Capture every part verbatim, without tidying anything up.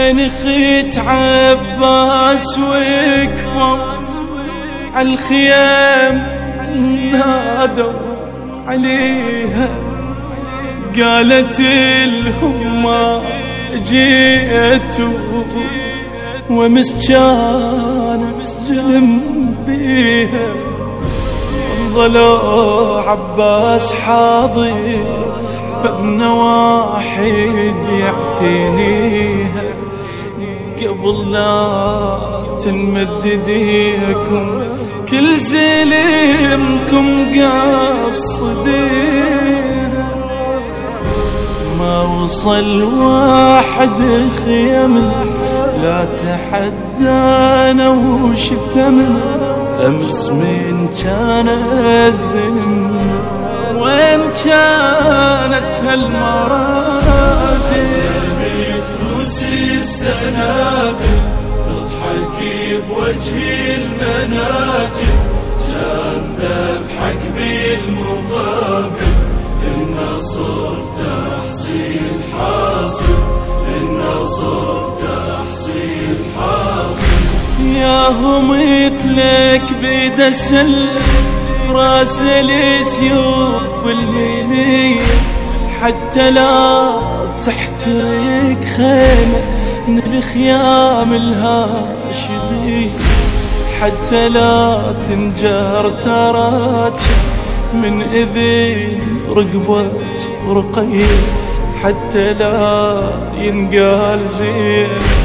وين خيت عباس وقفوا عالخيام نادوا عليها، قالت لهم ما جيتوا ومس كانت جنبيها. ظلوا عباس حاضر فمن واحد يعتنيها، قبل لا تنمد ايديكم كل زلمكم قصديها. ما وصل واحد خيم لا تحدانا وشتمنا، أمس من كان الزلم وين كانت هالمراجل؟ رميت روسي السنابل تضحكي بوجه المناجل، كان ذبحك بالمقابل النصر تحصيل حاصل، النصر تحصيل حاصل. ياهم يتلك بيد السلم راس السيوف المنية، حتى لا تحترق خيمة من الخيام الهاشمية، حتى لا تنجر تراجع من إذن رقبة رقية، حتى لا ينقال زين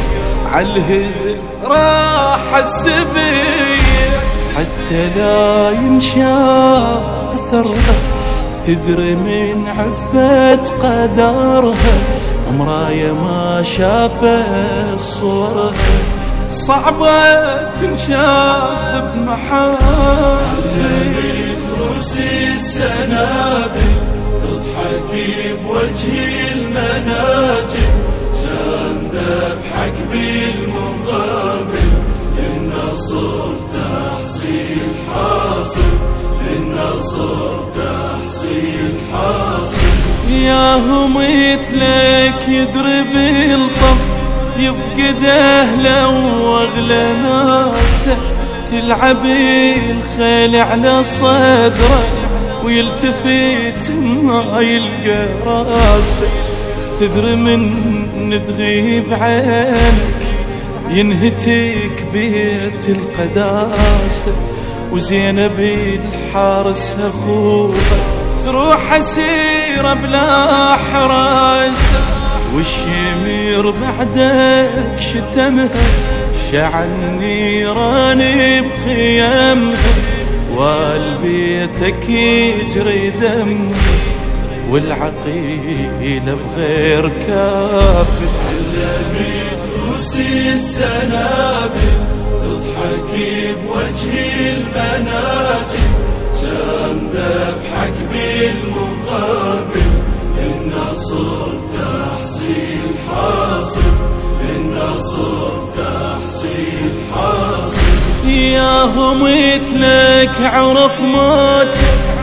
عالهزل راح السبية، حتى لا ينشاف أثرها تدري من عفة قدرها. مراية ما شافت صورها صعبة تنشاف بمحافل. روسي السنابل تضحكي بوجه المناجل، كان ذبحك بالمقابل النصر تحصيل حاصل، النصر تحصيل حاصل. ياهم يتلك يدرب الطف يفقد أهله وأغلى ناسه، تلعب الخيل على صدره ويلتفت ما يلقى راسه. تدري من تغيب عينك ينهتك بيت القداسة، وزينب الحارس أخوها تروح أسيرة بلا حراسة، والشمير بعدك شتمها شعل نيران بخيامها، والبيتك يجري دمها والعقيلة بغير كافل. علمت روسي السنابل تضحكي بوجه المناجل، كان ذبحك بالمقابل النصر تحصيل حاصل، النصر تحصيل حاصل. ياهم يتلك عرف موت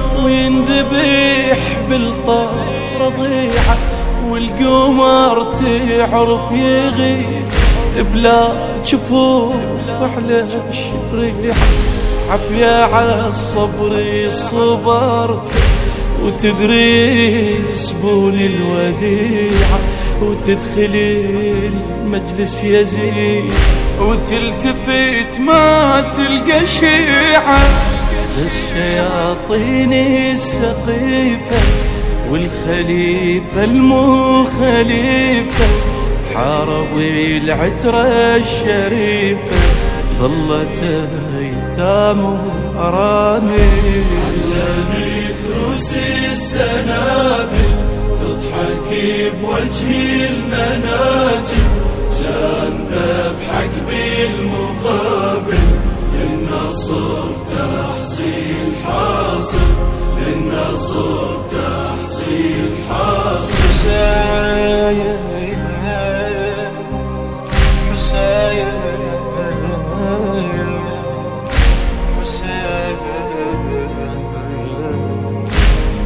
وينذبح بالطاف رضيعة، والقمر تعرف يغيب بلا جفوف على الشريعة. عافية على الصبر صبرت وتدري سبون الوديعة، وتدخلي المجلس يزيد وتلتفت ما تلقى شيعة. الشياطين السقيفة والخليفة المخليفة حاربوا العترة الشريفة، ظلت ايتام وارامل. علمت روسي السنابل تضحكي بوجه المناجل، كان ذبحك بالمقابل النصر تحصيل حاصل، النصر تحصيل حاصل. حسين حسين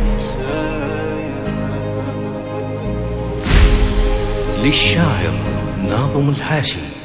للشاعر ناظم الحاشي.